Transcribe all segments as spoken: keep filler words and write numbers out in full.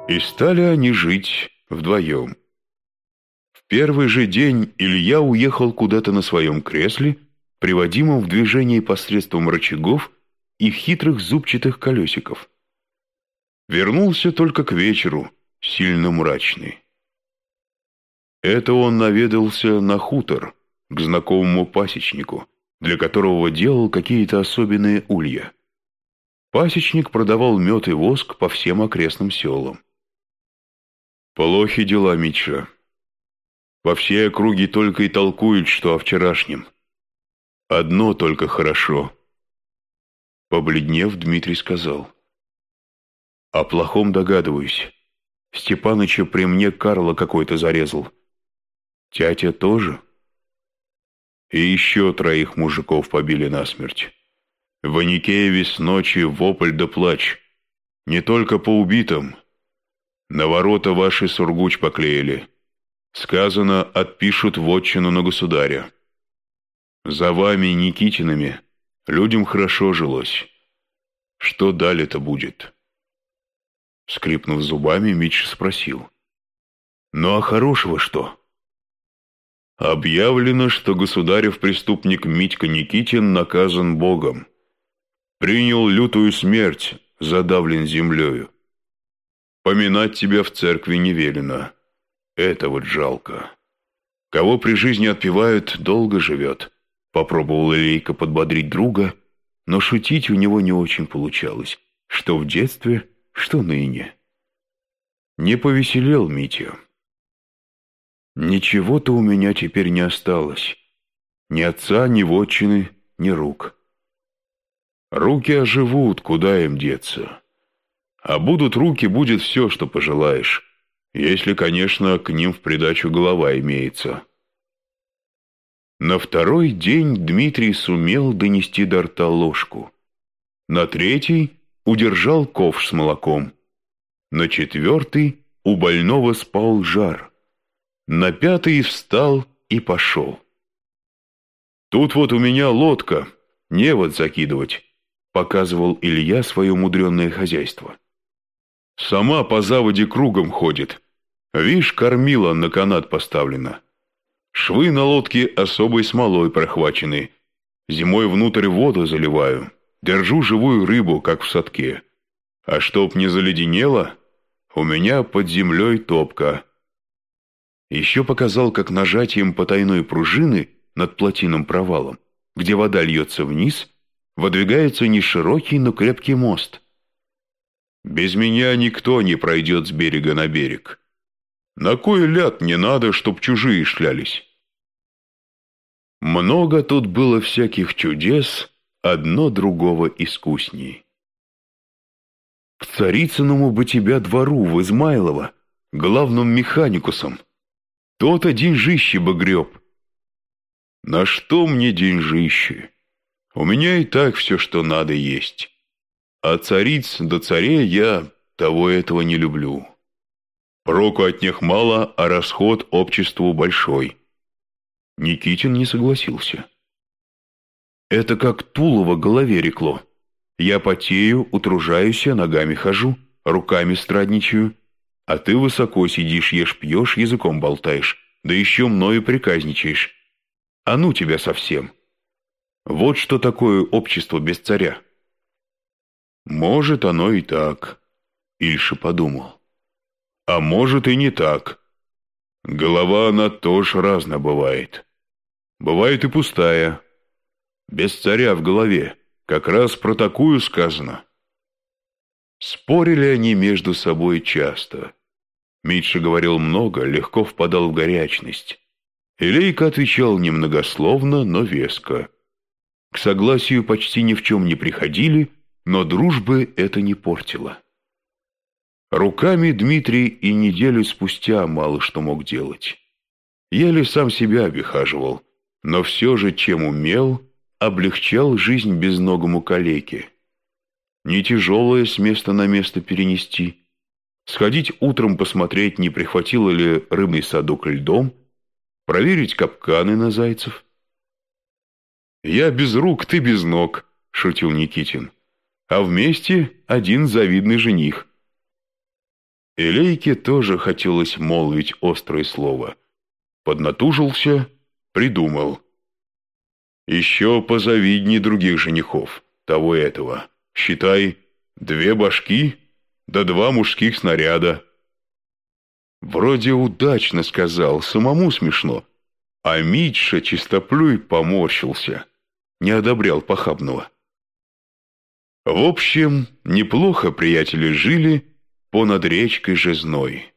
И стали они жить вдвоем. В первый же день Илья уехал куда-то на своем кресле, приводимом в движение посредством рычагов и хитрых зубчатых колесиков. Вернулся только к вечеру, сильно мрачный. Это он наведался на хутор, к знакомому пасечнику, для которого делал какие-то особенные улья. Пасечник продавал мед и воск по всем окрестным селам. Плохи дела, Митша. Во всей округе только и толкуют, что о вчерашнем. Одно только хорошо. Побледнев, Дмитрий сказал: о плохом догадываюсь. Степаныча при мне Карла какой-то зарезал. Тятя тоже? И еще троих мужиков побили насмерть. В Аникееве с ночи вопль да плач. Не только по убитым. На ворота ваши сургуч поклеили. Сказано, отпишут вотчину на государя. За вами, Никитинами, людям хорошо жилось. Что далее-то будет? Скрипнув зубами, Митша спросил: ну а хорошего что? Объявлено, что государев преступник Митька Никитин наказан Богом. Принял лютую смерть, задавлен землею. Поминать тебя в церкви не велено. Это вот жалко. Кого при жизни отпевают, долго живет. Попробовал Илейка подбодрить друга, но шутить у него не очень получалось, что в детстве, что ныне. Не повеселел Митя. Ничего-то у меня теперь не осталось. Ни отца, ни вотчины, ни рук. Руки оживут, куда им деться. А будут руки, будет все, что пожелаешь. Если, конечно, к ним в придачу голова имеется. На второй день Дмитрий сумел донести до рта ложку. На третий удержал ковш с молоком. На четвертый у больного спал жар. На пятый встал и пошел. «Тут вот у меня лодка, невод закидывать», — показывал Илья свое мудренное хозяйство. «Сама по заводе кругом ходит. Вишь, кормила на канат поставлена. Швы на лодке особой смолой прохвачены. Зимой внутрь воду заливаю. Держу живую рыбу, как в садке. А чтоб не заледенело, у меня под землей топка». Еще показал, как нажатием потайной пружины над плотином провалом, где вода льется вниз, выдвигается не широкий, но крепкий мост. «Без меня никто не пройдет с берега на берег. На кой ляд не надо, чтоб чужие шлялись?» Много тут было всяких чудес, одно другого искусней. «К Царицыному бы тебя двору в Измайлово, главным механикусом. То-то деньжище бы греб». «На что мне деньжище? У меня и так все, что надо, есть. А цариц до царей я того этого не люблю. Проку от них мало, а расход обществу большой». Никитин не согласился. «Это как Тулово голове рекло. Я потею, утружаюсь, ногами хожу, руками страдничаю, а ты высоко сидишь, ешь-пьешь, языком болтаешь, да еще мною приказничаешь. А ну тебя совсем. Вот что такое общество без царя». «Может, оно и так», — Ильша подумал. «А может и не так. Голова, она тоже разно бывает. Бывает и пустая. Без царя в голове. Как раз про такую сказано». Спорили они между собой часто. Митша говорил много, легко впадал в горячность. Илейка отвечал немногословно, но веско. К согласию почти ни в чем не приходили, но дружбы это не портило. Руками Дмитрий и неделю спустя мало что мог делать. Еле сам себя обихаживал, но все же, чем умел, облегчал жизнь безногому калеке. Не тяжелое с места на место перенести, сходить утром посмотреть, не прихватило ли рыбный садок льдом, проверить капканы на зайцев. «Я без рук, ты без ног», — шутил Никитин, «а вместе один завидный жених». Илейке тоже хотелось молвить острое слово. Поднатужился, придумал. Еще позавидней других женихов, того и этого. Считай, две башки, да два мужских снаряда. Вроде удачно сказал, самому смешно. А Митша чистоплюй поморщился, не одобрял похабного. В общем, неплохо приятели жили понад речкой Жезной.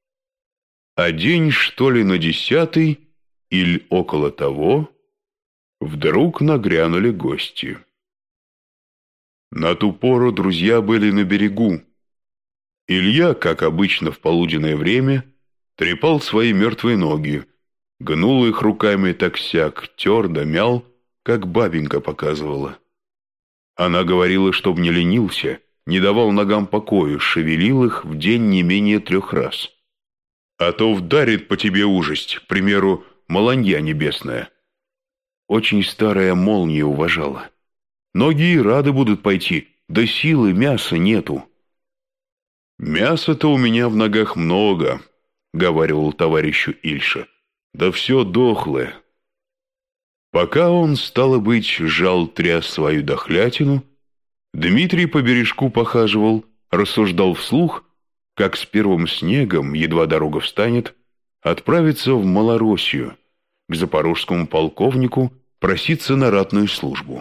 А день, что ли, на десятый, или около того, вдруг нагрянули гости. На ту пору друзья были на берегу. Илья, как обычно в полуденное время, трепал свои мертвые ноги, гнул их руками так-сяк, тер да мял, как бабенька показывала. Она говорила, чтоб не ленился, не давал ногам покою, шевелил их в день не менее трех раз. А то вдарит по тебе ужасть, к примеру, маланья небесная. Очень старая молния уважала. Ноги и рады будут пойти, да силы мяса нету. «Мяса-то у меня в ногах много», — говаривал товарищу Ильша. «Да все дохлое». Пока он, стало быть, жал тряс свою дохлятину, Дмитрий по бережку похаживал, рассуждал вслух, как с первым снегом, едва дорога встанет, отправиться в Малороссию, к запорожскому полковнику, проситься на ратную службу.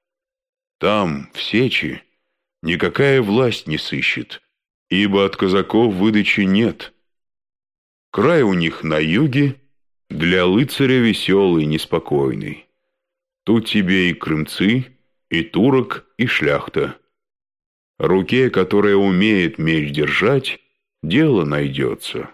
Там, в Сечи, никакая власть не сыщет, ибо от казаков выдачи нет. Край у них на юге, для лыцаря веселый, неспокойный. Тут тебе и крымцы, и турок, и шляхта. Руке, которая умеет меч держать, дело найдется.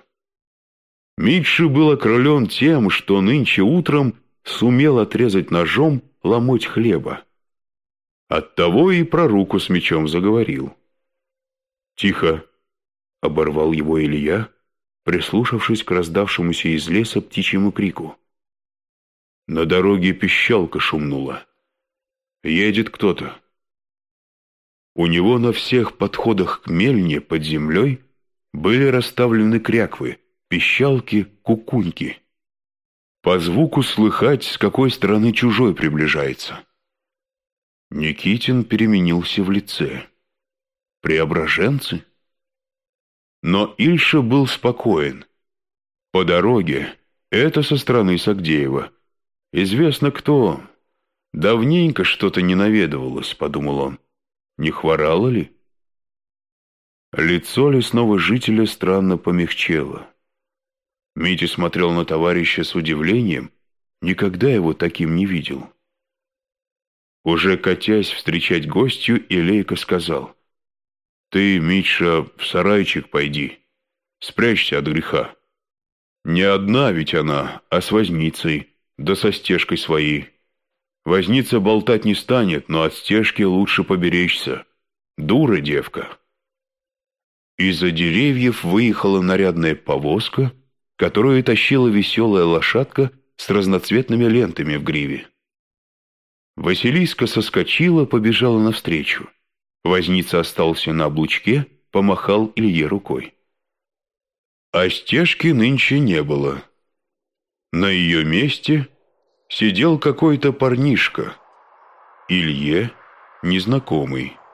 Митша был окрылен тем, что нынче утром сумел отрезать ножом ломоть хлеба. Оттого и про руку с мечом заговорил. «Тихо!» — оборвал его Илья, прислушавшись к раздавшемуся из леса птичьему крику. На дороге пищалка шумнула. Едет кто-то. У него на всех подходах к мельне под землей были расставлены кряквы, пищалки, кукуньки. По звуку слыхать, с какой стороны чужой приближается. Никитин переменился в лице. Преображенцы? Но Ильша был спокоен. По дороге, это со стороны Сагдеева. Известно кто. Давненько что-то не наведывалось, подумал он. Не хворало ли? Лицо лесного жителя странно помягчело. Митя смотрел на товарища с удивлением, никогда его таким не видел. Уже катясь встречать гостью, Илейка сказал: «Ты, Митша, в сарайчик пойди, спрячься от греха. Не одна ведь она, а с возницей, да со стежкой своей. Возница болтать не станет, но от стежки лучше поберечься. Дура девка». Из-за деревьев выехала нарядная повозка, которую тащила веселая лошадка с разноцветными лентами в гриве. Василиска соскочила, побежала навстречу. Возница остался на облучке, помахал Илье рукой. А стежки нынче не было. На ее месте сидел какой-то парнишка, Илье незнакомый.